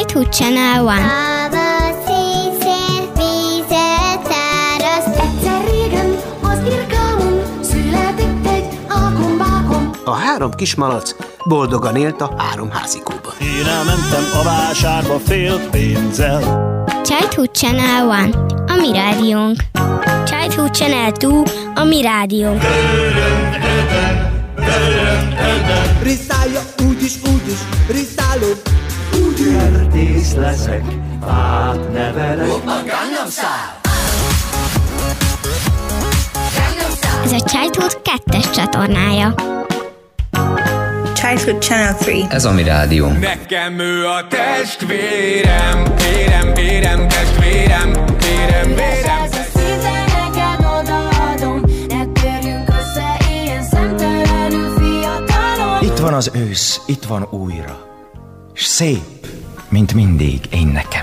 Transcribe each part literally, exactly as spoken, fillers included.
Childhood Channel One. Távol színszél, vízet száraz. Egyszer régen az irgalom született egy ákombákom. A három kismalac boldogan élt a három házikóban. Én elmentem a vásárba fél pénzzel. Childhood Channel One, a mi rádiónk. Childhood Channel Two, a mi rádiónk. Riszálja úgyis, úgyis, riszáló, úgyis. Kertész leszek, fát nevelek. Ez a Childhood kettes csatornája. Childhood Channel Three. Ez a mi rádió. Nekem ő a testvérem, vérem, vérem, testvérem, vérem, vérem. Ez a szinte neked odaadom, ne törjünk össze ilyen szemtelenül fiatalon. Itt van az ősz, itt van újra, s szép, mint mindig én nekem.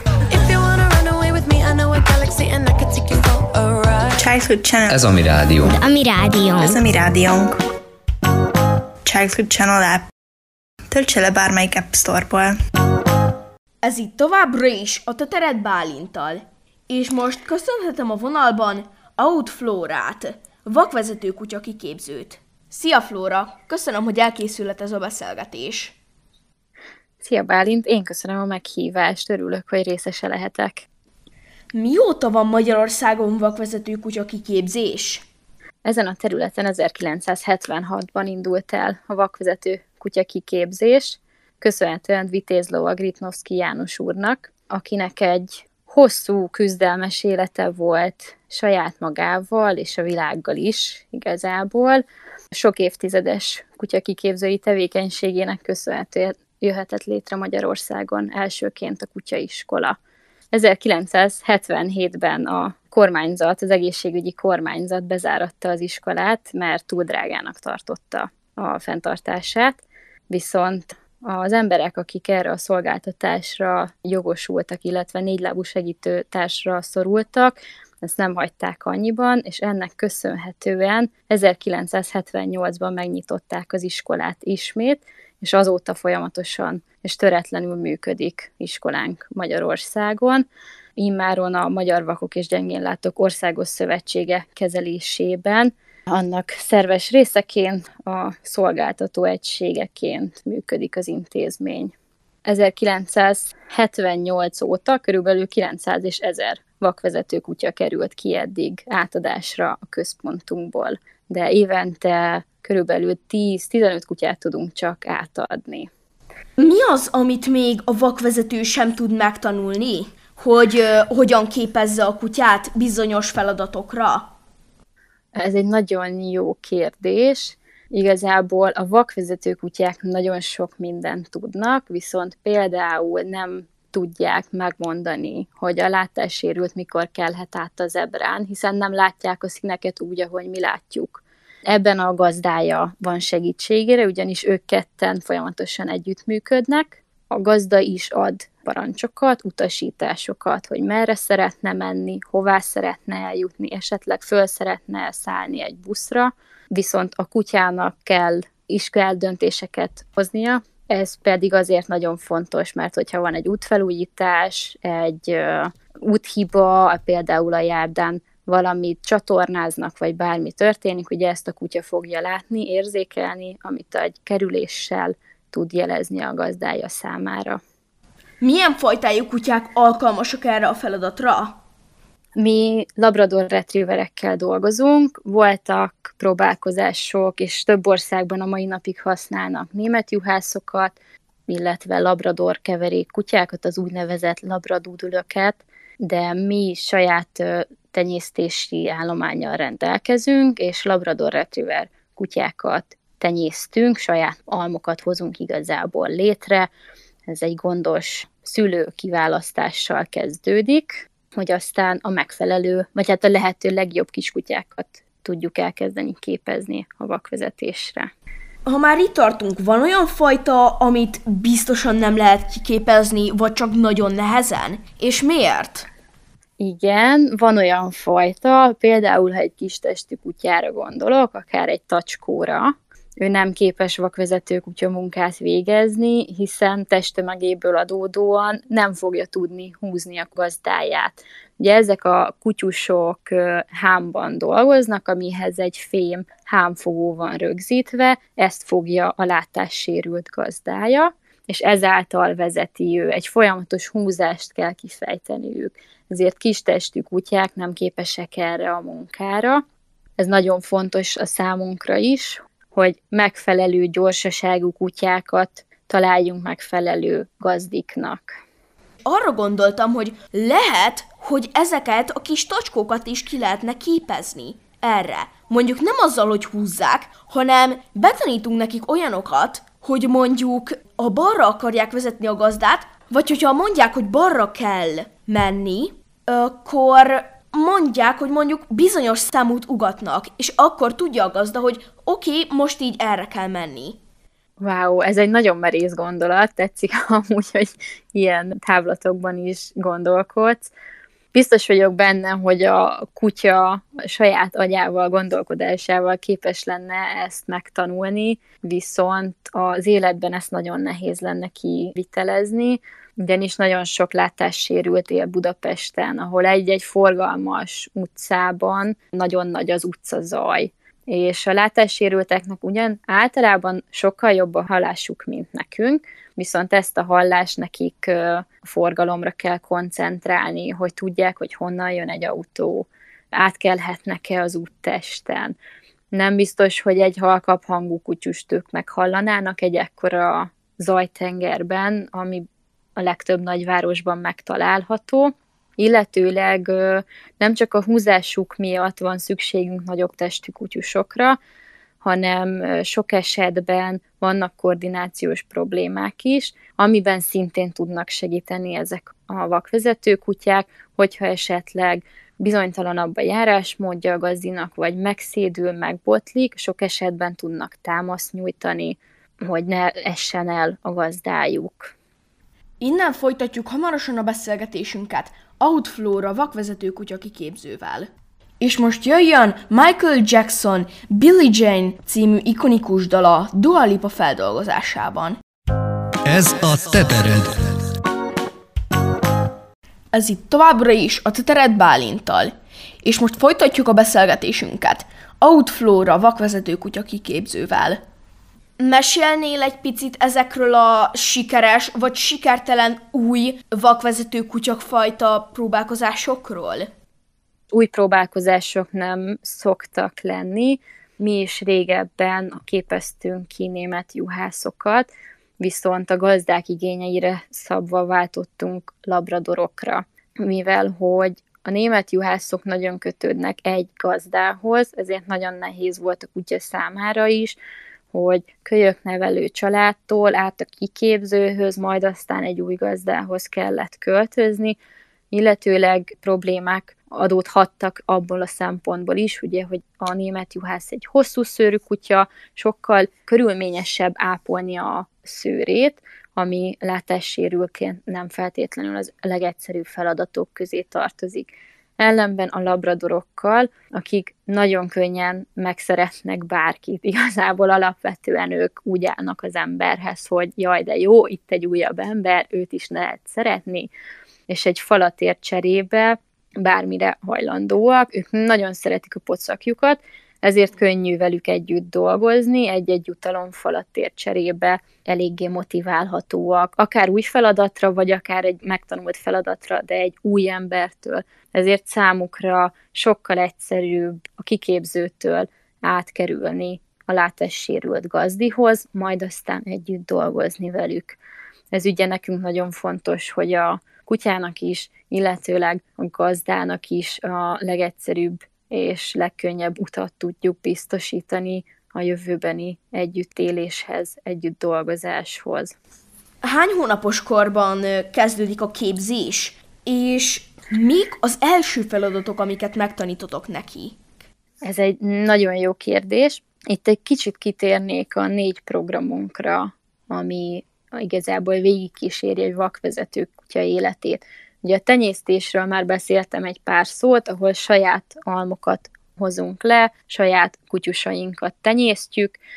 Childhood Channel. Ez a mi rádió. A mi rádiónk. Ez a mi rádiónk. Childhood Channel app. Töltse le bármelyik App Store-ból. Ez itt továbbra is a Te tered Bálinttal. És most köszönhetem a vonalban Auth Flórát, vakvezető kutya kiképzőt. Szia Flóra, köszönöm, hogy elkészülhet ez a beszélgetés. Szia Bálint, én köszönöm a meghívást, örülök, hogy részese lehetek. Mióta van Magyarországon vakvezető kutya kiképzés? Ezen a területen ezerkilencszázhetvenhatban indult el a vakvezető kutya kiképzés, köszönhetően Vitéz lovag Ritnovszky János úrnak, akinek egy hosszú, küzdelmes élete volt saját magával és a világgal is igazából. Sok évtizedes kutyakiképzői tevékenységének köszönhetően jöhetett létre Magyarországon elsőként a kutyaiskola. ezerkilencszázhetvenhétben a kormányzat, az egészségügyi kormányzat bezáratta az iskolát, mert túl drágának tartotta a fenntartását, viszont az emberek, akik erre a szolgáltatásra jogosultak, illetve négylábú segítőtársra szorultak, ezt nem hagyták annyiban, és ennek köszönhetően ezerkilencszázhetvennyolcban megnyitották az iskolát ismét, és azóta folyamatosan és töretlenül működik iskolánk Magyarországon. Immáron a Magyar Vakok és Gyengénlátók Országos Szövetsége kezelésében, annak szerves részeként, a szolgáltató egységeként működik az intézmény. ezerkilencszázhetvennyolc óta körülbelül kilencszáz és ezer vakvezető kutya került ki eddig átadásra a központunkból, de évente körülbelül tíz-tizenöt kutyát tudunk csak átadni. Mi az, amit még a vakvezető sem tud megtanulni, hogy uh, hogyan képezze a kutyát bizonyos feladatokra? Ez egy nagyon jó kérdés. Igazából a vakvezető kutyák nagyon sok mindent tudnak, viszont például nem tudják megmondani, hogy a látássérült mikor kelhet át a zebrán, hiszen nem látják a színeket úgy, ahogy mi látjuk. Ebben a gazdája van segítségére, ugyanis ők ketten folyamatosan együttműködnek. A gazda is ad parancsokat, utasításokat, hogy merre szeretne menni, hová szeretne eljutni, esetleg föl szeretne szállni egy buszra, viszont a kutyának kell is kell döntéseket hoznia. Ez pedig azért nagyon fontos, mert hogyha van egy útfelújítás, egy uh, úthiba, például a járdán valamit csatornáznak, vagy bármi történik, ugye ezt a kutya fogja látni, érzékelni, amit egy kerüléssel tud jelezni a gazdája számára. Milyen fajtájú kutyák alkalmasak erre a feladatra? Mi labrador retrieverekkel dolgozunk, voltak próbálkozások, és több országban a mai napig használnak német juhászokat, illetve labrador keverék kutyákat, az úgynevezett labradudülöket, de mi saját tenyésztési állománnyal rendelkezünk, és labrador retriever kutyákat tenyésztünk, saját almokat hozunk igazából létre. Ez egy gondos szülő kiválasztással kezdődik, hogy aztán a megfelelő, vagy hát a lehető legjobb kiskutyákat tudjuk elkezdeni képezni a vakvezetésre. Ha már itt tartunk, van olyan fajta, amit biztosan nem lehet kiképezni, vagy csak nagyon nehezen? És miért? Igen, van olyan fajta, például ha egy kis testű kutyára gondolok, akár egy tacskóra, ő nem képes vakvezető kutya munkát végezni, hiszen testtömegéből adódóan nem fogja tudni húzni a gazdáját. Ugye ezek a kutyusok hámban dolgoznak, amihez egy fém hámfogó van rögzítve, ezt fogja a látássérült gazdája, és ezáltal vezeti ő. Egy folyamatos húzást kell kifejteniük. Ezért kistestű kutyák nem képesek erre a munkára. Ez nagyon fontos a számunkra is, hogy megfelelő gyorsaságú kutyákat találjunk megfelelő gazdiknak. Arra gondoltam, hogy lehet, hogy ezeket a kis tacskókat is ki lehetne képezni erre. Mondjuk nem azzal, hogy húzzák, hanem betanítunk nekik olyanokat, hogy mondjuk a balra akarják vezetni a gazdát, vagy hogyha mondják, hogy balra kell menni, akkor mondják, hogy mondjuk bizonyos számút ugatnak, és akkor tudja a gazda, hogy oké, okay, most így erre kell menni. Wow, ez egy nagyon merész gondolat, tetszik amúgy, hogy ilyen távlatokban is gondolkodsz. Biztos vagyok benne, hogy a kutya a saját agyával, gondolkodásával képes lenne ezt megtanulni, viszont az életben ezt nagyon nehéz lenne kivitelezni, ugyanis nagyon sok látássérült él Budapesten, ahol egy-egy forgalmas utcában nagyon nagy az utcazaj. És a látássérülteknek ugyan általában sokkal jobb a hallásuk, mint nekünk, viszont ezt a hallást nekik a forgalomra kell koncentrálni, hogy tudják, hogy honnan jön egy autó, átkelhetnek-e az úttesten. Nem biztos, hogy egy halkabb hangú kutyust ők meghallanának egy ekkora zajtengerben, ami a legtöbb nagyvárosban megtalálható, illetőleg nem csak a húzásuk miatt van szükségünk nagyobb testű kutyusokra, hanem sok esetben vannak koordinációs problémák is, amiben szintén tudnak segíteni ezek a vakvezető kutyák, hogyha esetleg bizonytalanabb a járásmódja a gazdinak, vagy megszédül, megbotlik, sok esetben tudnak támaszt nyújtani, hogy ne essen el a gazdájuk. Innen folytatjuk hamarosan a beszélgetésünket Outflora vakvezető kutya kiképzővel. És most jöjjön Michael Jackson Billie Jean című ikonikus dala Dua Lipa feldolgozásában. Ez a Tetered. Ez itt továbbra is a Tetered Bálinttal. És most folytatjuk a beszélgetésünket Outflora vakvezető kutya kiképzővel. Mesélnél egy picit ezekről a sikeres vagy sikertelen új vakvezető kutyakfajta próbálkozásokról? Új próbálkozások nem szoktak lenni. Mi is régebben képeztünk ki német juhászokat, viszont a gazdák igényeire szabva váltottunk labradorokra, mivel hogy a német juhászok nagyon kötődnek egy gazdához, ezért nagyon nehéz volt a kutya számára is, hogy kölyöknevelő családtól át a kiképzőhöz, majd aztán egy új gazdához kellett költözni, illetőleg problémák adódhattak abból a szempontból is, ugye, hogy a német juhász egy hosszú szőrű kutya, sokkal körülményesebb ápolni a szőrét, ami látássérültként nem feltétlenül az legegyszerűbb feladatok közé tartozik. Ellenben a labradorokkal, akik nagyon könnyen megszeretnek bárkit. Igazából alapvetően ők úgy állnak az emberhez, hogy jaj, de jó, itt egy újabb ember, őt is lehet szeretni, és egy falatért cserébe bármire hajlandóak. Ők nagyon szeretik a pocakjukat, ezért könnyű velük együtt dolgozni, egy-egy jutalomfalatért cserébe eléggé motiválhatóak, akár új feladatra, vagy akár egy megtanult feladatra, de egy új embertől. Ezért számukra sokkal egyszerűbb a kiképzőtől átkerülni a látássérült gazdihoz, majd aztán együtt dolgozni velük. Ez ugye nekünk nagyon fontos, hogy a kutyának is, illetőleg a gazdának is a legegyszerűbb és legkönnyebb utat tudjuk biztosítani a jövőbeni együttéléshez, együtt dolgozáshoz. Hány hónapos korban kezdődik a képzés, és mik az első feladatok, amiket megtanítotok neki? Ez egy nagyon jó kérdés. Itt egy kicsit kitérnék a négy programunkra, ami igazából végigkíséri egy vakvezető kutya életét. Ugye a tenyésztésről már beszéltem egy pár szót, ahol saját almokat hozunk le, saját kutyusainkat tenyésztjük.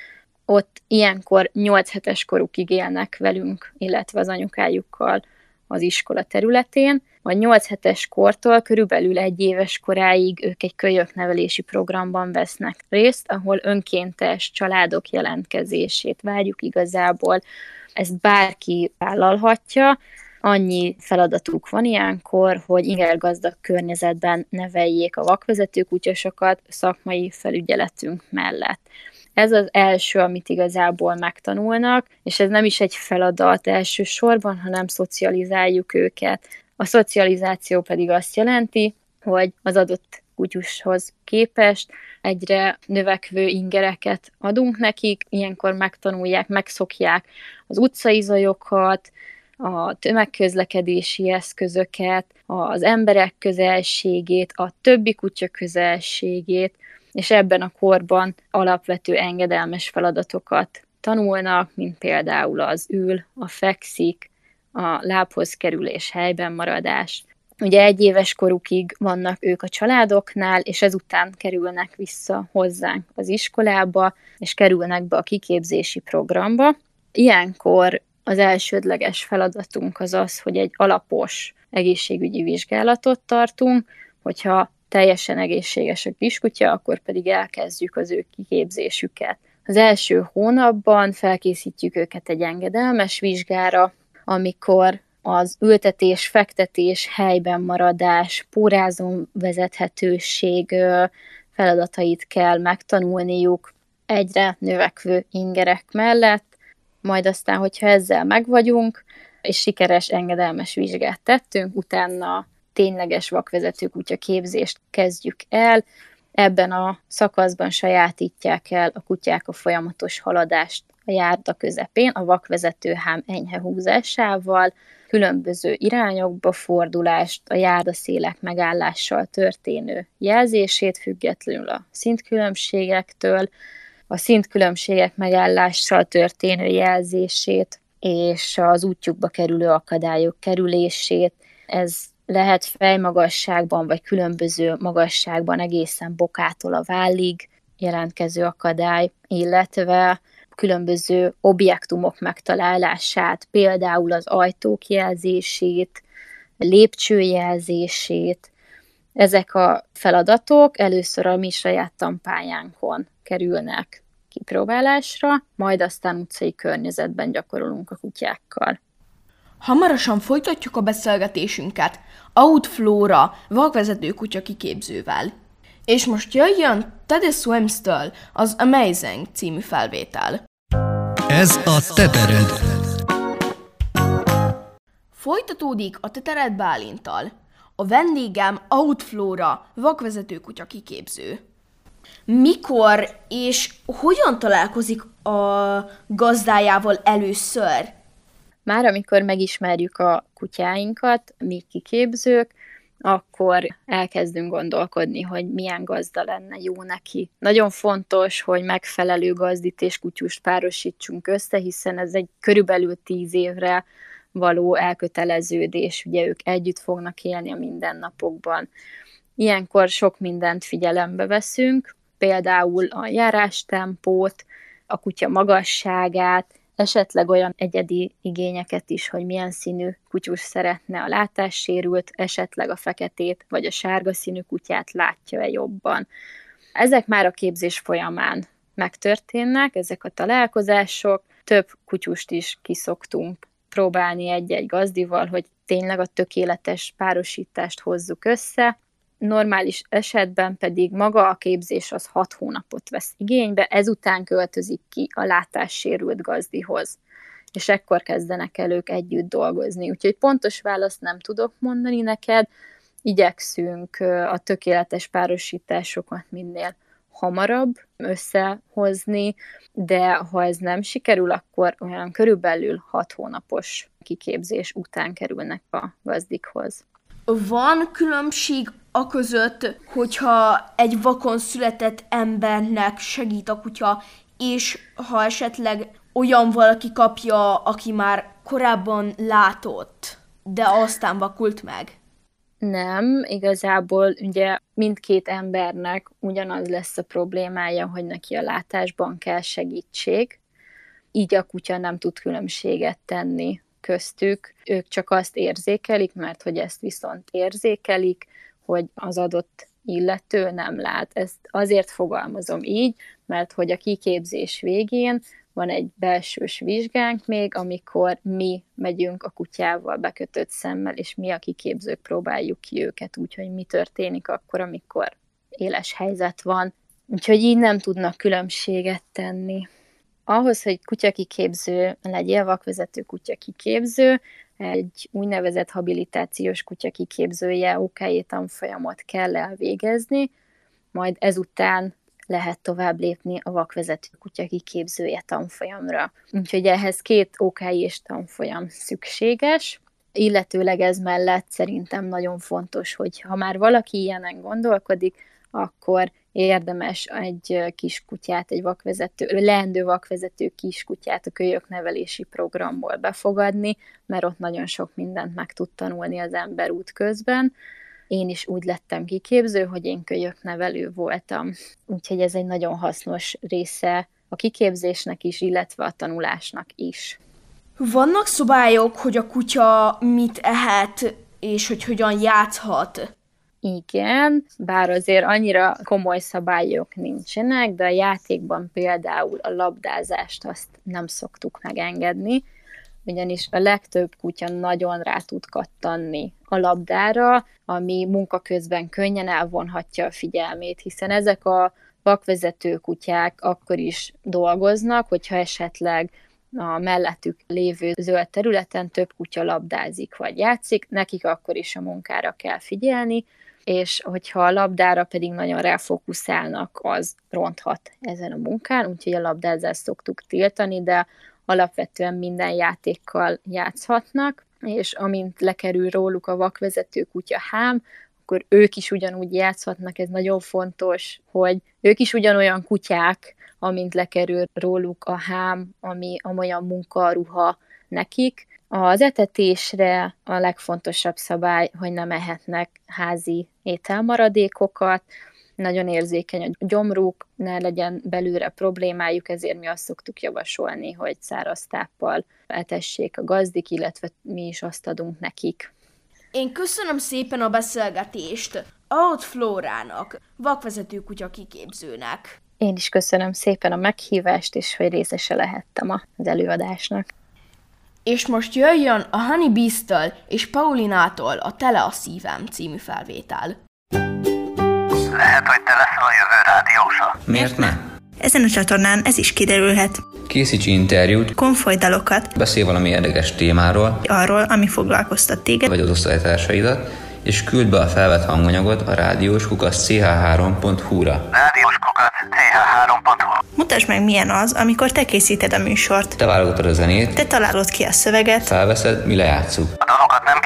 Ott ilyenkor nyolc hetes korukig élnek velünk, illetve az anyukájukkal az iskola területén. A nyolc hetes kortól körülbelül egy éves koráig ők egy kölyöknevelési programban vesznek részt, ahol önkéntes családok jelentkezését várjuk igazából. Ezt bárki vállalhatja. Annyi feladatuk van ilyenkor, hogy ingergazdag környezetben neveljék a vakvezető kutyasokat szakmai felügyeletünk mellett. Ez az első, amit igazából megtanulnak, és ez nem is egy feladat elsősorban, hanem szocializáljuk őket. A szocializáció pedig azt jelenti, hogy az adott kutyushoz képest egyre növekvő ingereket adunk nekik, ilyenkor megtanulják, megszokják az utcai zajokat, a tömegközlekedési eszközöket, az emberek közelségét, a többi kutya közelségét, és ebben a korban alapvető engedelmes feladatokat tanulnak, mint például az ül, a fekszik, a lábhoz kerülés, helyben maradás. Ugye egy éves korukig vannak ők a családoknál, és ezután kerülnek vissza hozzánk az iskolába, és kerülnek be a kiképzési programba. Ilyenkor az elsődleges feladatunk az az, hogy egy alapos egészségügyi vizsgálatot tartunk, hogyha teljesen egészséges a kiskutya, akkor pedig elkezdjük az ő kiképzésüket. Az első hónapban felkészítjük őket egy engedelmes vizsgára, amikor az ültetés, fektetés, helyben maradás, pórázon vezethetőség feladatait kell megtanulniuk egyre növekvő ingerek mellett, majd aztán, hogyha ezzel megvagyunk, és sikeres engedelmes vizsgát tettünk, utána tényleges vakvezető kutya képzést kezdjük el. Ebben a szakaszban sajátítják el a kutyák a folyamatos haladást a járda közepén, a vakvezetőhám enyhe húzásával, különböző irányokba fordulást, a járdaszélek megállással történő jelzését függetlenül a szintkülönbségektől, a szintkülönbségek megállással történő jelzését, és az útjukba kerülő akadályok kerülését. Ez lehet fejmagasságban, vagy különböző magasságban egészen bokától a vállig jelentkező akadály, illetve különböző objektumok megtalálását, például az ajtók jelzését, lépcsőjelzését. Ezek a feladatok először a mi saját tanpályánkon kerülnek kipróbálásra, majd aztán utcai környezetben gyakorolunk a kutyákkal. Hamarosan folytatjuk a beszélgetésünket Aud Flóra vakvezető kutya kiképzővel. És most jöjjön Teddy Swims-től az Amazing című felvétel. Ez a Tetered. Folytatódik a Tetered Bálinttal. A vendégem Aud Flóra vakvezető kutya kiképző. Mikor és hogyan találkozik a gazdájával először? Már amikor megismerjük a kutyáinkat, mi kiképzők, akkor elkezdünk gondolkodni, hogy milyen gazda lenne jó neki. Nagyon fontos, hogy megfelelő gazdit és kutyust párosítsunk össze, hiszen ez egy körülbelül tíz évre való elköteleződés, ugye ők együtt fognak élni a mindennapokban. Ilyenkor sok mindent figyelembe veszünk, például a járástempót, a kutya magasságát, esetleg olyan egyedi igényeket is, hogy milyen színű kutyus szeretne a látássérült, esetleg a feketét vagy a sárga színű kutyát látja-e jobban. Ezek már a képzés folyamán megtörténnek, ezek a találkozások. Több kutyust is kiszoktunk próbálni egy-egy gazdival, hogy tényleg a tökéletes párosítást hozzuk össze. Normális esetben pedig maga a képzés az hat hónapot vesz igénybe, ezután költözik ki a látássérült gazdihoz, és ekkor kezdenek el ők együtt dolgozni. Úgyhogy pontos választ nem tudok mondani neked, igyekszünk a tökéletes párosításokat minél hamarabb összehozni, de ha ez nem sikerül, akkor olyan körülbelül hat hónapos kiképzés után kerülnek a gazdikhoz. Van különbség a között, hogyha egy vakon született embernek segít a kutya, és ha esetleg olyan valaki kapja, aki már korábban látott, de aztán vakult meg? Nem, igazából ugye mindkét embernek ugyanaz lesz a problémája, hogy neki a látásban kell segítség, így a kutya nem tud különbséget tenni köztük. Ők csak azt érzékelik, mert hogy ezt viszont érzékelik, hogy az adott illető nem lát. Ezt azért fogalmazom így, mert hogy a kiképzés végén van egy belsős vizsgánk még, amikor mi megyünk a kutyával bekötött szemmel, és mi a kiképzők próbáljuk ki őket, úgyhogy mi történik akkor, amikor éles helyzet van. Úgyhogy így nem tudnak különbséget tenni. Ahhoz, hogy kutyakiképző legyél, vakvezető kutyakiképző, egy úgynevezett habilitációs kutyakiképzője ó ká jé tanfolyamot kell elvégezni, majd ezután lehet tovább lépni a vakvezető kutyakiképzője tanfolyamra. Úgyhogy ehhez két ó ká jés tanfolyam szükséges, illetőleg ez mellett szerintem nagyon fontos, hogy ha már valaki ilyenen gondolkodik, akkor érdemes egy kiskutyát, egy vakvezető, leendő vakvezető kiskutyát a kölyöknevelési programból befogadni, mert ott nagyon sok mindent meg tud tanulni az ember út közben. Én is úgy lettem kiképző, hogy én kölyöknevelő voltam. Úgyhogy ez egy nagyon hasznos része a kiképzésnek is, illetve a tanulásnak is. Vannak szabályok, hogy a kutya mit ehet, és hogy hogyan játszhat? Igen, bár azért annyira komoly szabályok nincsenek, de a játékban például a labdázást azt nem szoktuk megengedni, ugyanis a legtöbb kutya nagyon rá tud kattanni a labdára, ami munka közben könnyen elvonhatja a figyelmét, hiszen ezek a vakvezető kutyák akkor is dolgoznak, hogyha esetleg a mellettük lévő zöld területen több kutya labdázik vagy játszik, nekik akkor is a munkára kell figyelni, és hogyha a labdára pedig nagyon ráfókuszálnak, az ronthat ezen a munkán, úgyhogy a labdázást szoktuk tiltani, de alapvetően minden játékkal játszhatnak, és amint lekerül róluk a vakvezető kutya hám, akkor ők is ugyanúgy játszhatnak, ez nagyon fontos, hogy ők is ugyanolyan kutyák, amint lekerül róluk a hám, ami amolyan munkaruha nekik. Az etetésre a legfontosabb szabály, hogy nem ehetnek házi ételmaradékokat, nagyon érzékeny a gyomruk, ne legyen belőle problémájuk, ezért mi azt szoktuk javasolni, hogy száraz táppal etessék a gazdik, illetve mi is azt adunk nekik. Én köszönöm szépen a beszélgetést Auth Flórának, vakvezető kutya kiképzőnek. Én is köszönöm szépen a meghívást, és hogy részese lehettem az előadásnak. És most jöjjön a Honey Beast-től és Paulinától a Tele a szívem című felvétel. Lehet, hogy te leszel a jövő rádiósa. Miért ne? Ezen a csatornán ez is kiderülhet. Készíts interjút, konfoly dalokat, beszélj valami érdekes témáról, arról, ami foglalkoztat téged, vagy az osztálytársaidat, és küld be a felvett hanganyagot a rádiós kukac c h három pont hu ra. rádiós kukac c h három pont hu. Mutasd meg, milyen az, amikor te készíted a műsort. Te válogatod a zenét, te találod ki a szöveget, felveszed, mi lejátszuk. A dalokat nem